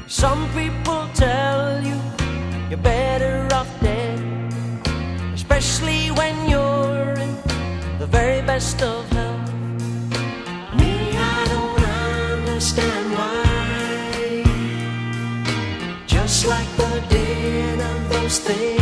Some people tell you you're better off dead, especially when you're in the very best of health. Me, I don't understand why. Just like the dead and those things